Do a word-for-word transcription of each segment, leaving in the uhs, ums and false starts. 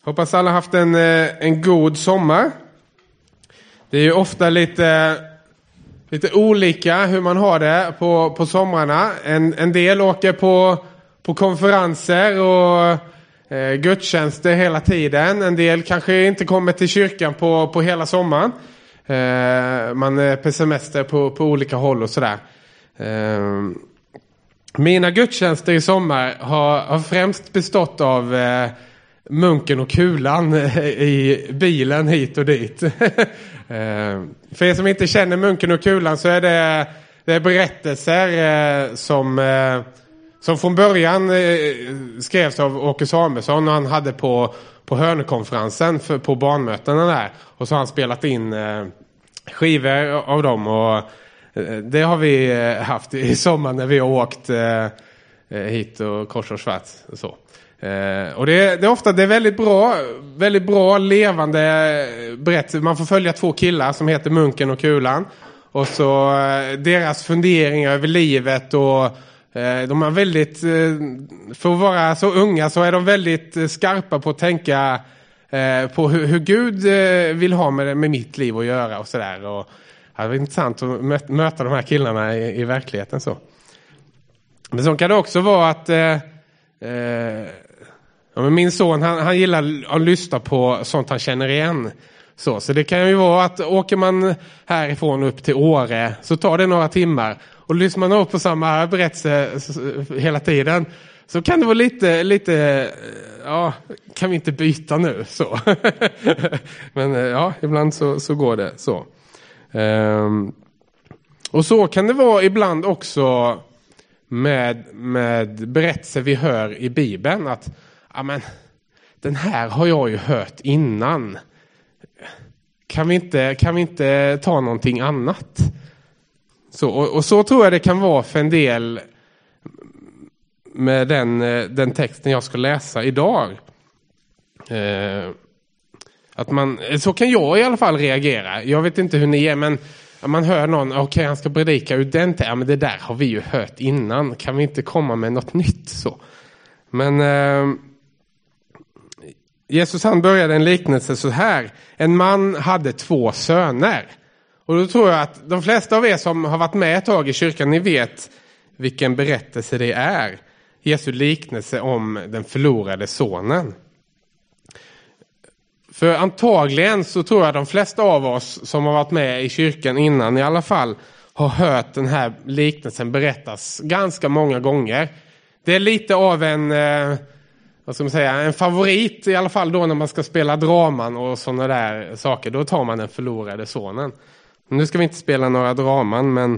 Hoppas alla haft en, en god sommar. Det är ju ofta lite, lite olika hur man har det på, på somrarna. En, en del åker på, på konferenser och eh, gudstjänster hela tiden. En del kanske inte kommer till kyrkan på, på hela sommaren. Eh, man är på semester på, på olika håll och sådär. Eh, mina gudstjänster i sommar har, har främst bestått av eh, munken och kulan i bilen hit och dit. För er som inte känner munken och kulan så är det, det är berättelser som, som från början skrevs av Åke Samuelsson och han hade på, på Hörnekonferensen för, på barnmötena där. Och så har han spelat in skivor av dem och det har vi haft i sommar när vi har åkt hit och kors och svart och så. Uh, och det, det är ofta det är väldigt bra väldigt bra levande berättelse. Man får följa två killar som heter Munken och Kulan och så uh, deras funderingar över livet och uh, de är väldigt uh, för att vara så unga så är de väldigt uh, skarpa på att tänka uh, på hur, hur Gud uh, vill ha med, med mitt liv att göra och sådär och det var intressant att möta, möta de här killarna i, i verkligheten så. Men så kan det också vara att uh, uh, Ja, men min son han, han gillar att lyssna på sånt han känner igen. Så, så det kan ju vara att åker man härifrån upp till Åre så tar det några timmar. Och lyssnar man upp på samma berättelse hela tiden så kan det vara lite, lite ja, kan vi inte byta nu? Så. Men ja, ibland så, så går det så. Um, och så kan det vara ibland också med, med berättelser vi hör i Bibeln att ja, men den här har jag ju hört innan. Kan vi inte, kan vi inte ta någonting annat? Så, och, och så tror jag det kan vara för en del med den, den texten jag ska läsa idag. Eh, att man, så kan jag i alla fall reagera. Jag vet inte hur ni är, men man hör någon, okej okay, han ska predika ur den till, ja, men det där har vi ju hört innan. Kan vi inte komma med något nytt så? Men eh, Jesus han började en liknelse så här. En man hade två söner. Och då tror jag att de flesta av er som har varit med ett tag i kyrkan, ni vet vilken berättelse det är. Jesu liknelse om den förlorade sonen. För antagligen så tror jag de flesta av oss som har varit med i kyrkan innan i alla fall har hört den här liknelsen berättas ganska många gånger. Det är lite av en... Eh, vad ska man säga, en favorit i alla fall då när man ska spela draman och sådana där saker. Då tar man den förlorade sonen. Nu ska vi inte spela några draman, men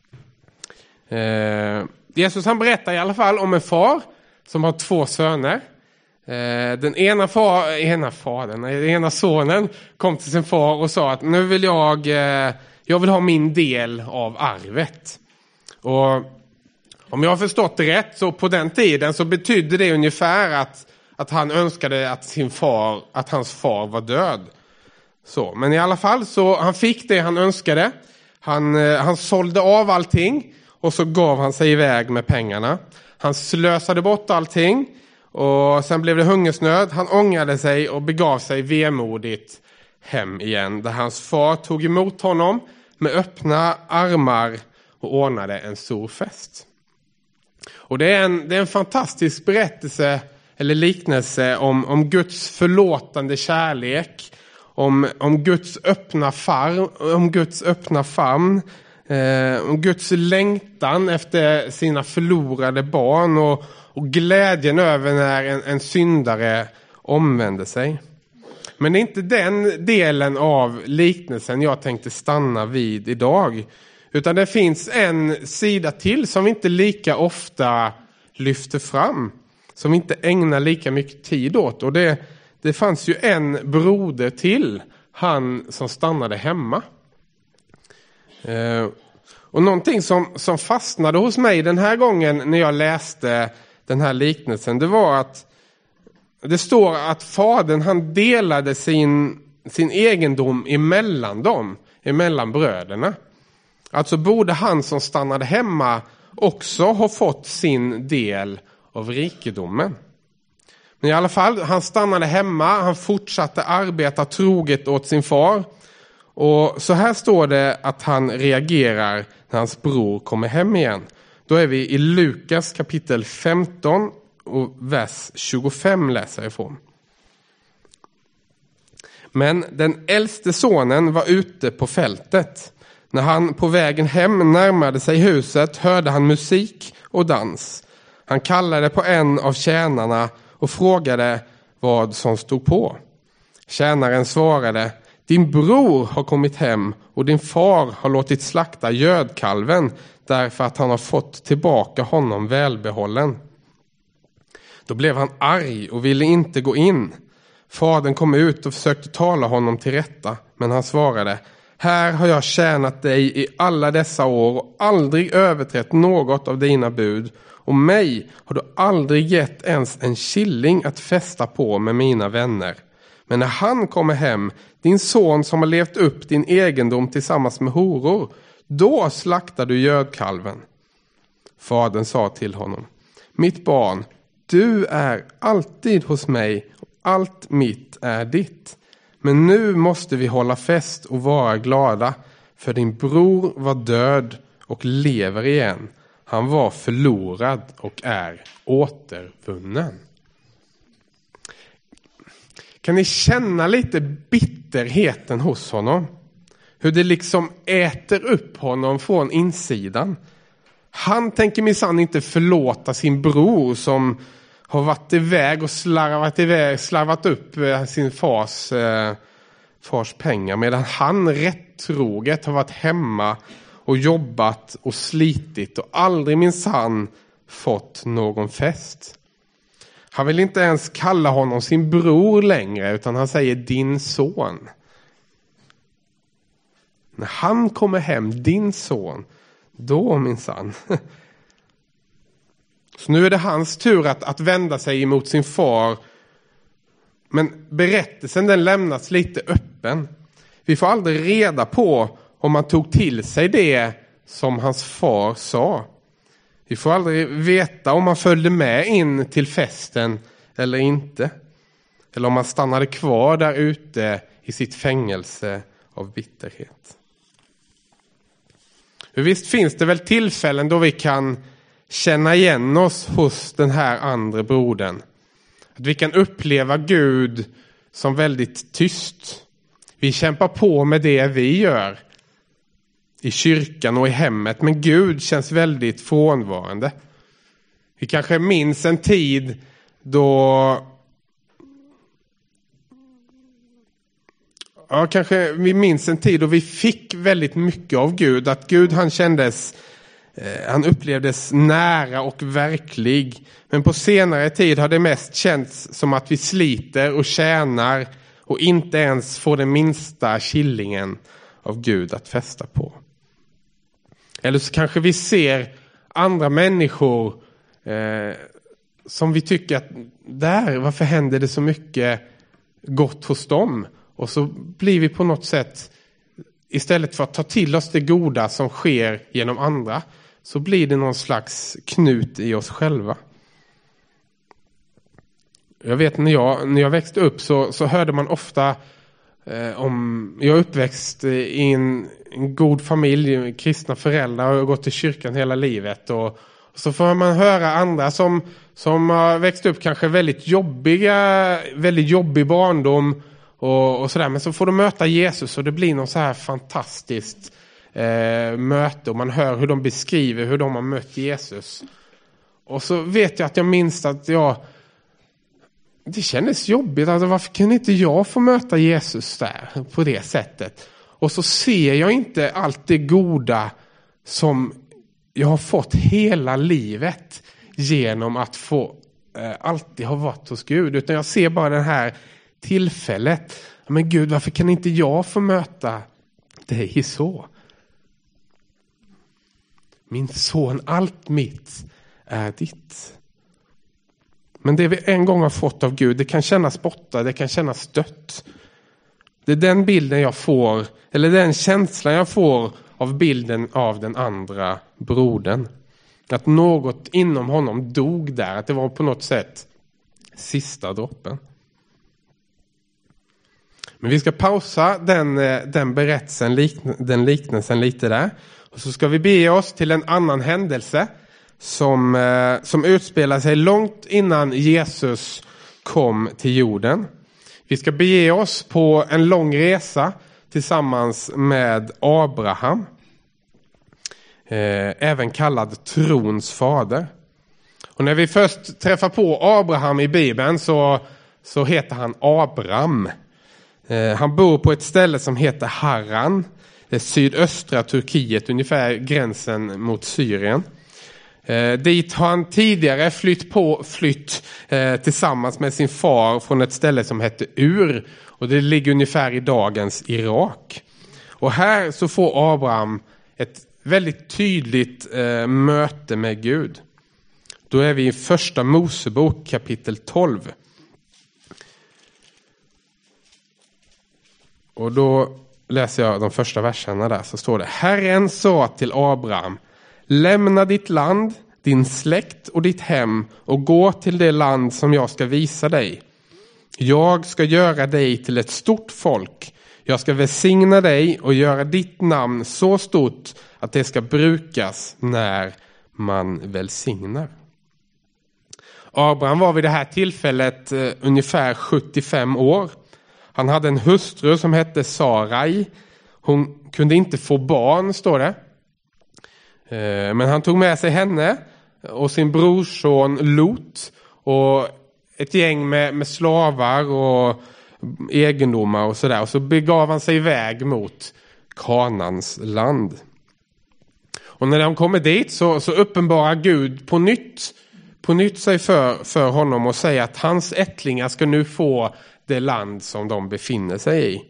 eh, Jesus han berättar i alla fall om en far som har två söner. Eh, den ena, far, ena fadern, den ena sonen kom till sin far och sa att nu vill jag, eh, jag vill ha min del av arvet. Och om jag har förstått det rätt så på den tiden så betydde det ungefär att, att han önskade att, sin far, att hans far var död. Så, men i alla fall så han fick det han önskade. Han, han sålde av allting och så gav han sig iväg med pengarna. Han slösade bort allting och sen blev det hungersnöd. Han ångrade sig och begav sig vemodigt hem igen. Där hans far tog emot honom med öppna armar och ordnade en stor fest. Och det är en, det är en fantastisk berättelse eller liknelse om, om Guds förlåtande kärlek. Om, om Guds öppna farm, om Guds öppna famn. Eh, om Guds längtan efter sina förlorade barn. Och, och glädjen över när en, en syndare omvänder sig. Men det är inte den delen av liknelsen jag tänkte stanna vid idag. Utan det finns en sida till som vi inte lika ofta lyfter fram. Som vi inte ägnar lika mycket tid åt. Och det, det fanns ju en broder till. Han som stannade hemma. Eh, och någonting som, som fastnade hos mig den här gången när jag läste den här liknelsen. Det var att det står att fadern han delade sin, sin egendom emellan dem. Emellan bröderna. Alltså borde han som stannade hemma också ha fått sin del av rikedomen. Men i alla fall, han stannade hemma. Han fortsatte arbeta troget åt sin far. Och så här står det att han reagerar när hans bror kommer hem igen. Då är vi i Lukas kapitel femton och vers tjugofem läser jag ifrån. Men den äldste sonen var ute på fältet. När han på vägen hem närmade sig huset hörde han musik och dans. Han kallade på en av tjänarna och frågade vad som stod på. Tjänaren svarade: din bror har kommit hem och din far har låtit slakta gödkalven därför att han har fått tillbaka honom välbehållen. Då blev han arg och ville inte gå in. Fadern kom ut och försökte tala honom till rätta, men han svarade: här har jag tjänat dig i alla dessa år och aldrig överträtt något av dina bud. Och mig har du aldrig gett ens en killing att fästa på med mina vänner. Men när han kommer hem, din son som har levt upp din egendom tillsammans med horor, då slaktar du gödkalven. Fadern sa till honom: mitt barn, du är alltid hos mig och allt mitt är ditt. Men nu måste vi hålla fest och vara glada, för din bror var död och lever igen. Han var förlorad och är återvunnen. Kan ni känna lite bitterheten hos honom? Hur det liksom äter upp honom från insidan. Han tänker minsann inte förlåta sin bror som har varit iväg och slarvat, iväg, slarvat upp sin fars, eh, fars pengar. Medan han rättroget har varit hemma och jobbat och slitit och aldrig minsann fått någon fest. Han vill inte ens kalla honom sin bror längre, utan han säger din son. När han kommer hem, din son, då minsann. Så nu är det hans tur att, att vända sig emot sin far. Men berättelsen den lämnas lite öppen. Vi får aldrig reda på om han tog till sig det som hans far sa. Vi får aldrig veta om han följde med in till festen eller inte. Eller om han stannade kvar där ute i sitt fängelse av bitterhet. För visst finns det väl tillfällen då vi kan känna igen oss hos den här andra brodern. Att vi kan uppleva Gud som väldigt tyst. Vi kämpar på med det vi gör i kyrkan och i hemmet, men Gud känns väldigt frånvarande. Vi kanske minns en tid då Ja, kanske vi minns en tid då vi fick väldigt mycket av Gud. Att Gud han kändes, eh, han upplevdes nära och verklig. Men på senare tid har det mest känts som att vi sliter och tjänar och inte ens får den minsta killingen av Gud att fästa på. Eller så kanske vi ser andra människor eh, som vi tycker att där, varför händer det så mycket gott hos dem? Och så blir vi på något sätt, istället för att ta till oss det goda som sker genom andra, så blir det någon slags knut i oss själva. Jag vet när jag, när jag växte upp så, så hörde man ofta eh, om, jag är uppväxt i en, en god familj, kristna föräldrar och har gått till kyrkan hela livet. Och, och så får man höra andra som, som har växt upp kanske väldigt jobbiga, väldigt jobbig barndom. Och, och sådär. Men så får de möta Jesus och det blir något så här fantastiskt eh, möte. Och man hör hur de beskriver hur de har mött Jesus. Och så vet jag att jag minns att jag, det kändes jobbigt. Alltså, varför kan inte jag få möta Jesus där på det sättet? Och så ser jag inte allt det goda som jag har fått hela livet genom att få eh, alltid ha varit hos Gud. Utan jag ser bara den här tillfället. Men Gud, varför kan inte jag få möta dig så? Min son, allt mitt är ditt. Men det vi en gång har fått av Gud, det kan kännas borta, det kan kännas dött. Det är den bilden jag får, eller den känslan jag får av bilden av den andra brodern. Att något inom honom dog där, att det var på något sätt sista droppen. Men vi ska pausa den, den berättelsen, den liknelsen lite där. Och så ska vi bege oss till en annan händelse som, som utspelar sig långt innan Jesus kom till jorden. Vi ska bege oss på en lång resa tillsammans med Abraham. Eh, även kallad trons fader. Och när vi först träffar på Abraham i Bibeln så, så heter han Abram. Eh, han bor på ett ställe som heter Haran. Det är sydöstra Turkiet, ungefär gränsen mot Syrien. Eh, dit har han tidigare flytt, på, flytt eh, tillsammans med sin far från ett ställe som heter Ur. Och det ligger ungefär i dagens Irak. Och här så får Abraham ett väldigt tydligt eh, möte med Gud. Då är vi i första Mosebok kapitel tolv. Och då läser jag de första verserna där, så står det: Herren sa till Abraham: lämna ditt land, din släkt och ditt hem och gå till det land som jag ska visa dig. Jag ska göra dig till ett stort folk. Jag ska välsigna dig och göra ditt namn så stort att det ska brukas när man välsignar. Abraham var vid det här tillfället eh, ungefär sjuttiofem år. Han hade en hustru som hette Sarai. Hon kunde inte få barn, står det. Eh, men han tog med sig henne och sin brorson Lot och ett gäng med, med slavar och egendomar och sådär. Och så begav han sig iväg mot Kanans land. Och när de kommer dit så, så uppenbarar Gud på nytt, på nytt sig för, för honom och säger att hans ättlingar ska nu få det land som de befinner sig i.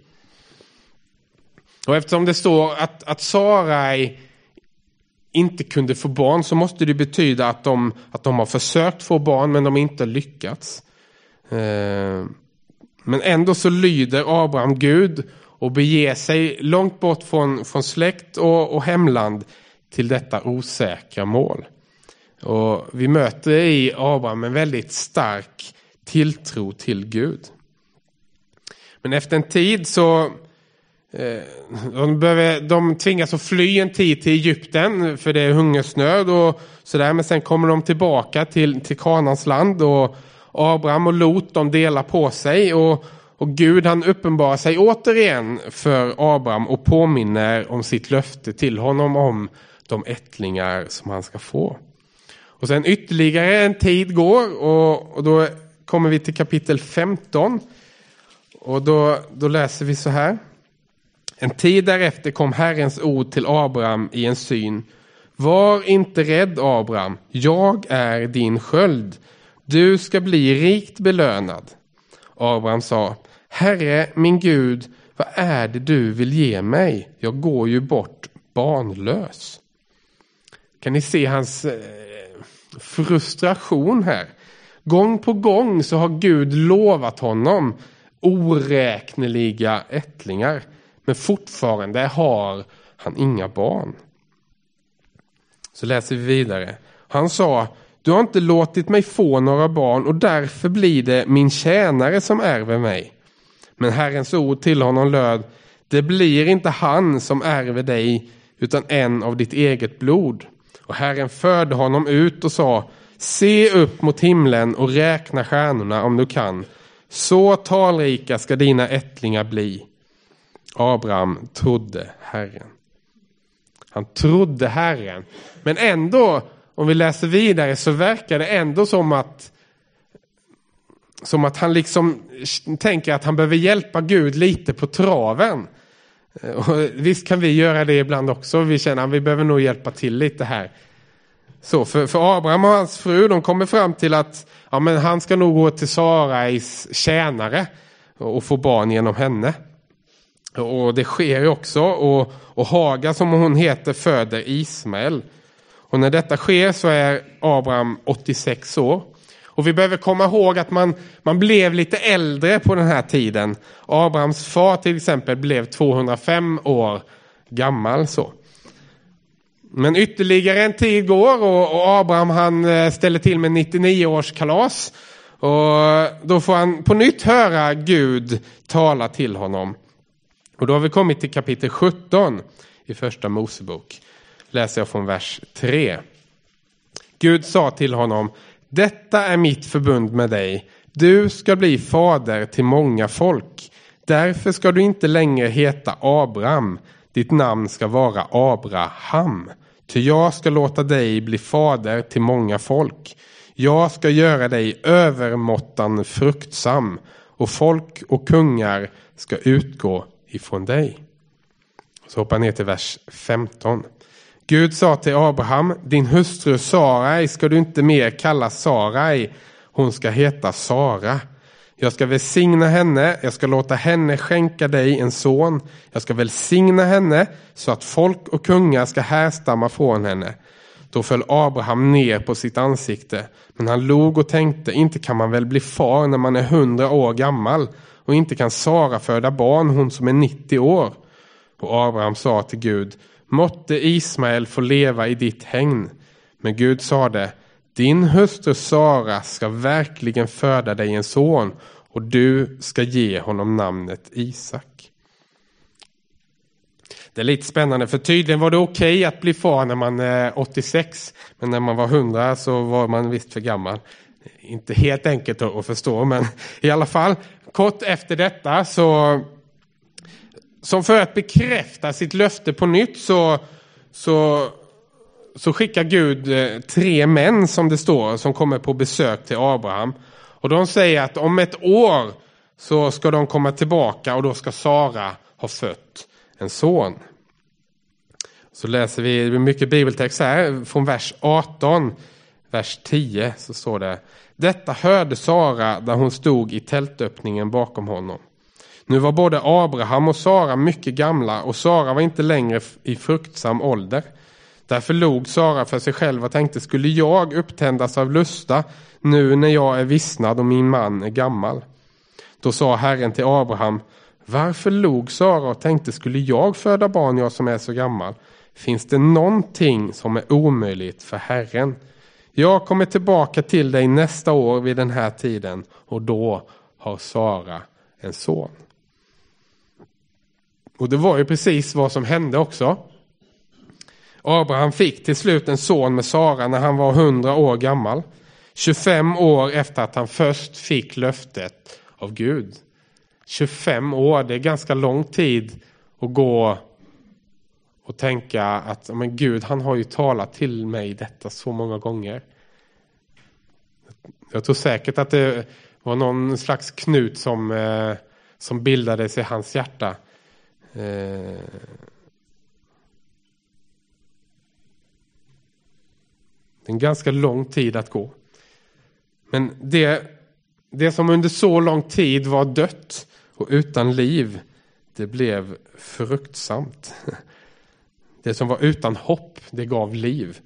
Och eftersom det står att, att Sarai inte kunde få barn, så måste det betyda att de, att de har försökt få barn men de inte lyckats. Eh, men ändå så lyder Abraham Gud och beger sig långt bort från, från släkt och, och hemland till detta osäkra mål. Och vi möter i Abraham en väldigt stark tilltro till Gud. Men efter en tid så eh, de, behöver, de tvingas att fly en tid till Egypten för det är hungersnöd och sådär. Men sen kommer de tillbaka till, till Kanans land och Abraham och Lot, de delar på sig och, och Gud han uppenbarar sig återigen för Abraham och påminner om sitt löfte till honom om de ättlingar som han ska få. Och sen ytterligare en tid går och, och då kommer vi till kapitel femton. Och då, då läser vi så här. En tid därefter kom Herrens ord till Abraham i en syn. Var inte rädd, Abraham, jag är din sköld. Du ska bli rikt belönad. Abraham sa: Herre, min Gud, vad är det du vill ge mig? Jag går ju bort barnlös. Kan ni se hans eh, frustration här? Gång på gång så har Gud lovat honom oräkneliga ättlingar. Men fortfarande har han inga barn. Så läser vi vidare. Han sa: du har inte låtit mig få några barn och därför blir det min tjänare som ärver mig. Men Herrens ord till honom löd: det blir inte han som ärver dig utan en av ditt eget blod. Och Herren förde honom ut och sa: se upp mot himlen och räkna stjärnorna om du kan. Så talrika ska dina ättlingar bli. Abraham trodde Herren. Han trodde Herren. Men ändå, om vi läser vidare, så verkar det ändå som att som att han liksom tänker att han behöver hjälpa Gud lite på traven. Och visst kan vi göra det ibland också. Vi känner att vi behöver nog hjälpa till lite här. Så för, för Abraham och hans fru, de kommer fram till att ja, men han ska nog gå till Sarais tjänare och få barn genom henne. Och det sker ju också. Och, och Hagar, som hon heter, föder Ismael. Och när detta sker så är Abraham åttiosex år. Och vi behöver komma ihåg att man, man blev lite äldre på den här tiden. Abrahams far till exempel blev tvåhundrafem år gammal så. Men ytterligare en tid går och, och Abraham han ställer till med nittionio års kalas. Och då får han på nytt höra Gud tala till honom. Och då har vi kommit till kapitel sjutton i första Mosebok. Läser jag från vers tre. Gud sa till honom: detta är mitt förbund med dig. Du ska bli fader till många folk. Därför ska du inte längre heta Abraham. Ditt namn ska vara Abraham. Ty jag ska låta dig bli fader till många folk. Jag ska göra dig övermåttan fruktsam. Och folk och kungar ska utgå ifrån dig. Så hoppar ner till vers femton. Gud sa till Abraham: din hustru Sarai ska du inte mer kalla Sarai. Hon ska heta Sara. Jag ska välsigna henne. Jag ska låta henne skänka dig en son. Jag ska välsigna henne så att folk och kungar ska härstamma från henne. Då föll Abraham ner på sitt ansikte. Men han log och tänkte: inte kan man väl bli far när man är hundra år gammal. Och inte kan Sara föda barn, hon som är nittio år. Och Abraham sa till Gud: måtte Ismael få leva i ditt hägn. Men Gud sade: din hustru Sara ska verkligen föda dig en son, och du ska ge honom namnet Isak. Det är lite spännande, för tydligen var det okej att bli far när man är åttiosex, men när man var hundra så var man visst för gammal. Inte helt enkelt att förstå, men i alla fall kort efter detta så, som för att bekräfta sitt löfte på nytt, så så Så skickar Gud tre män, som det står, som kommer på besök till Abraham. Och de säger att om ett år så ska de komma tillbaka, och då ska Sara ha fött en son. Så läser vi mycket bibeltext här från vers arton, vers tio, så står det: detta hörde Sara där hon stod i tältöppningen bakom honom. Nu var både Abraham och Sara mycket gamla, och Sara var inte längre i fruktsam ålder. Därför log Sara för sig själv och tänkte: skulle jag upptändas av lusta nu när jag är vissnad och min man är gammal? Då sa Herren till Abraham: varför log Sara och tänkte: skulle jag föda barn, jag som är så gammal? Finns det någonting som är omöjligt för Herren? Jag kommer tillbaka till dig nästa år vid den här tiden, och då har Sara en son. Och det var ju precis vad som hände också. Abraham fick till slut en son med Sara när han var hundra år gammal. tjugofem år efter att han först fick löftet av Gud. tjugofem år, det är ganska lång tid att gå och tänka att men Gud, han har ju talat till mig detta så många gånger. Jag tror säkert att det var någon slags knut som, eh, som bildades i hans hjärta. Eh, Det är en ganska lång tid att gå. Men det, det som under så lång tid var dött och utan liv, det blev fruktsamt. Det som var utan hopp, det gav liv.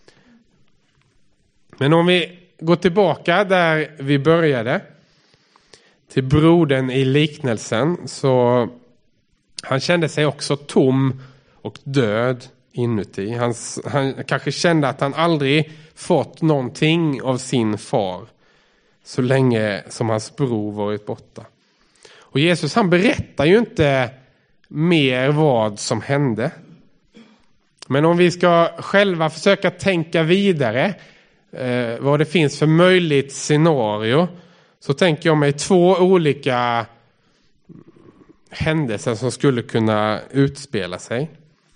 Men om vi går tillbaka där vi började, till brodern i liknelsen, så han kände sig också tom och död inuti. Han, han kanske kände att han aldrig fått någonting av sin far så länge som hans bror varit borta. Och Jesus, han berättar ju inte mer vad som hände. Men om vi ska själva försöka tänka vidare eh, vad det finns för möjligt scenario, så tänker jag mig två olika händelser som skulle kunna utspela sig.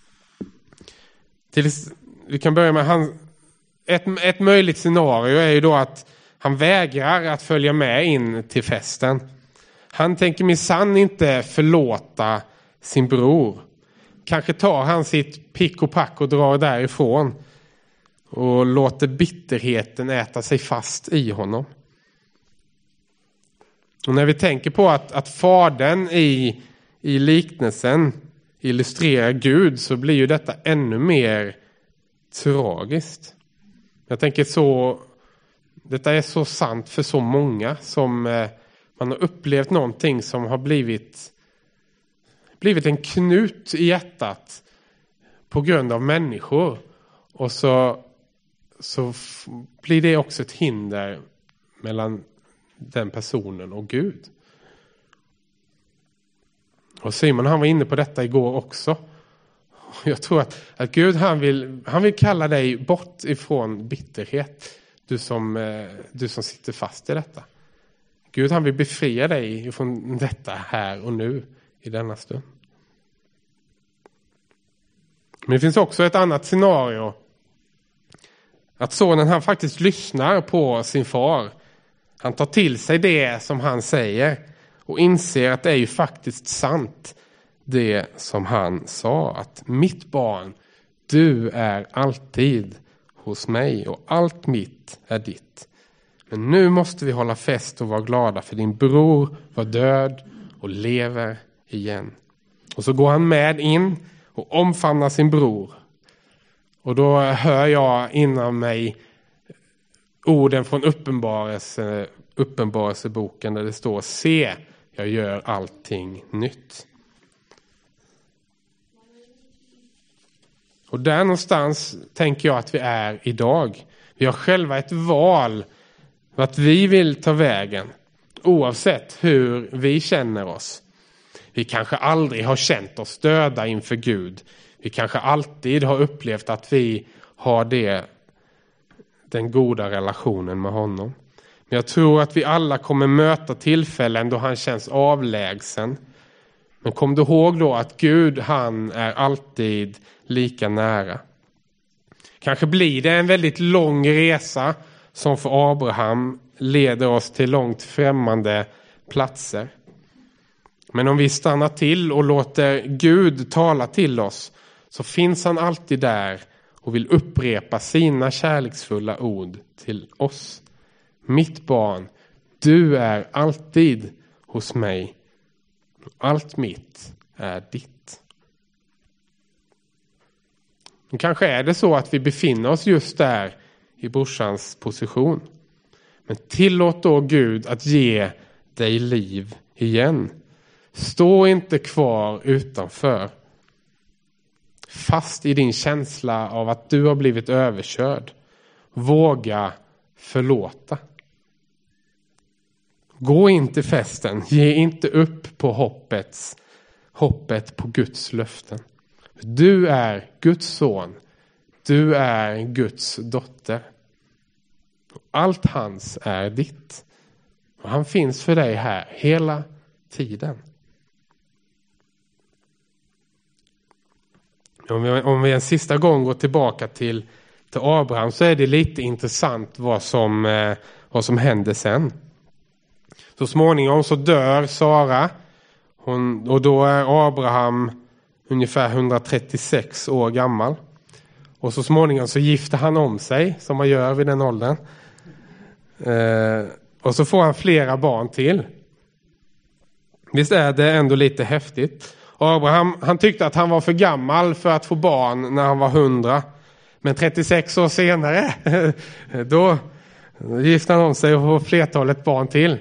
Till, vi kan börja med han, ett, ett möjligt scenario är ju då att han vägrar att följa med in till festen. Han tänker minsann inte förlåta sin bror. Kanske tar han sitt pick och pack och drar därifrån och låter bitterheten äta sig fast i honom. Och när vi tänker på att, att fadern i, i liknelsen illustrerar Gud, så blir ju detta ännu mer tragiskt. Jag tänker så, detta är så sant för så många som eh, man har upplevt någonting som har blivit blivit en knut i hjärtat på grund av människor, och så så f- blir det också ett hinder mellan den personen och Gud. Och Simon, han var inne på detta igår också. Jag tror att, att Gud han vill, han vill kalla dig bort ifrån bitterhet. Du som, du som sitter fast i detta. Gud han vill befria dig ifrån detta här och nu i denna stund. Men det finns också ett annat scenario. Att sonen han faktiskt lyssnar på sin far. Han tar till sig det som han säger. Och inser att det är ju faktiskt sant. Det som han sa. Att mitt barn, du är alltid hos mig. Och allt mitt är ditt. Men nu måste vi hålla fest och vara glada. För din bror var död och lever igen. Och så går han med in och omfamnar sin bror. Och då hör jag inom mig orden från uppenbarelse, uppenbarelseboken där det står: se, jag gör allting nytt. Och där någonstans tänker jag att vi är idag. Vi har själva ett val vart vi vill ta vägen. Oavsett hur vi känner oss. Vi kanske aldrig har känt oss stöda inför Gud. Vi kanske alltid har upplevt att vi har det, den goda relationen med honom. Men jag tror att vi alla kommer möta tillfällen då han känns avlägsen. Men kom du ihåg då att Gud, han är alltid lika nära. Kanske blir det en väldigt lång resa som för Abraham leder oss till långt främmande platser. Men om vi stannar till och låter Gud tala till oss, så finns han alltid där och vill upprepa sina kärleksfulla ord till oss. Mitt barn, du är alltid hos mig. Allt mitt är ditt. Men kanske är det så att vi befinner oss just där i brorsans position. Men tillåt då Gud att ge dig liv igen. Stå inte kvar utanför. Fast i din känsla av att du har blivit överkörd. Våga förlåta. Gå inte festen. Ge inte upp på hoppets, hoppet på Guds löften. Du är Guds son. Du är Guds dotter. Allt hans är ditt. Och han finns för dig här hela tiden. Om vi, om vi en sista gång går tillbaka till, till Abraham, så är det lite intressant vad som, eh, vad som händer sen. Så småningom så dör Sara. Hon, och då är Abraham ungefär hundratrettiosex år gammal. Och så småningom så gifter han om sig, som man gör vid den åldern. Eh, och så får han flera barn till. Visst är det ändå lite häftigt. Abraham, han tyckte att han var för gammal för att få barn när han var hundra. Men trettiosex år senare, då gifte han om sig och får flertalet barn till.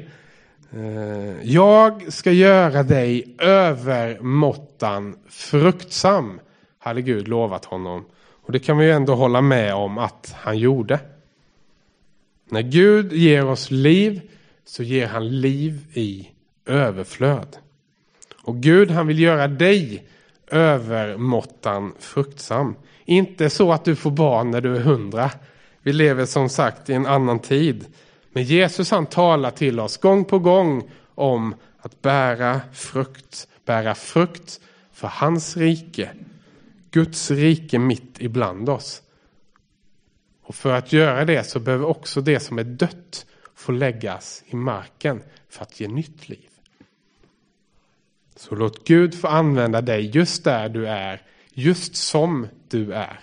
Jag ska göra dig övermåttan fruktsam, hade Gud lovat honom. Och det kan vi ju ändå hålla med om att han gjorde. När Gud ger oss liv, så ger han liv i överflöd. Och Gud, han vill göra dig övermåttan fruktsam. Inte så att du får barn när du är hundra. Vi lever som sagt i en annan tid. Men Jesus, han talar till oss gång på gång om att bära frukt. Bära frukt för hans rike. Guds rike mitt ibland oss. Och för att göra det så behöver också det som är dött få läggas i marken för att ge nytt liv. Så låt Gud få använda dig just där du är. Just som du är.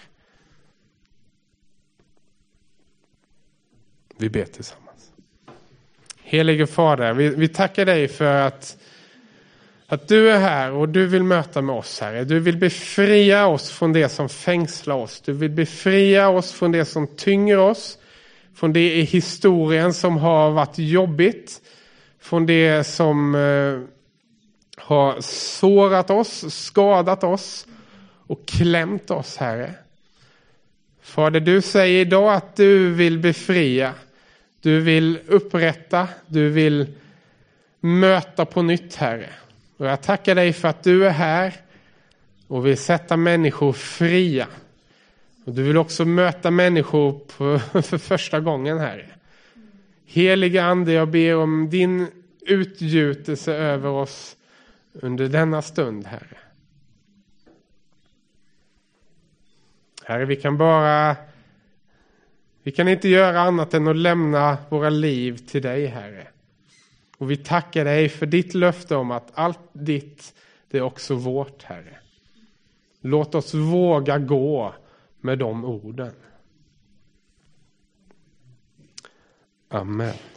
Vi ber tillsammans. Helige Fader, vi, vi tackar dig för att, att du är här och du vill möta med oss, Herre. Du vill befria oss från det som fängslar oss. Du vill befria oss från det som tynger oss. Från det i historien som har varit jobbigt. Från det som eh, har sårat oss, skadat oss och klämt oss, Herre. Fader, du säger idag att du vill befria. Du vill upprätta, du vill möta på nytt, Herre. Och jag tackar dig för att du är här och vill sätta människor fria. Och du vill också möta människor på, för första gången, Herre. Heliga Ande, jag ber om din utgjutelse över oss under denna stund, Herre. Herre, vi kan bara, vi kan inte göra annat än att lämna våra liv till dig, Herre. Och vi tackar dig för ditt löfte om att allt ditt, det är också vårt, Herre. Låt oss våga gå med de orden. Amen.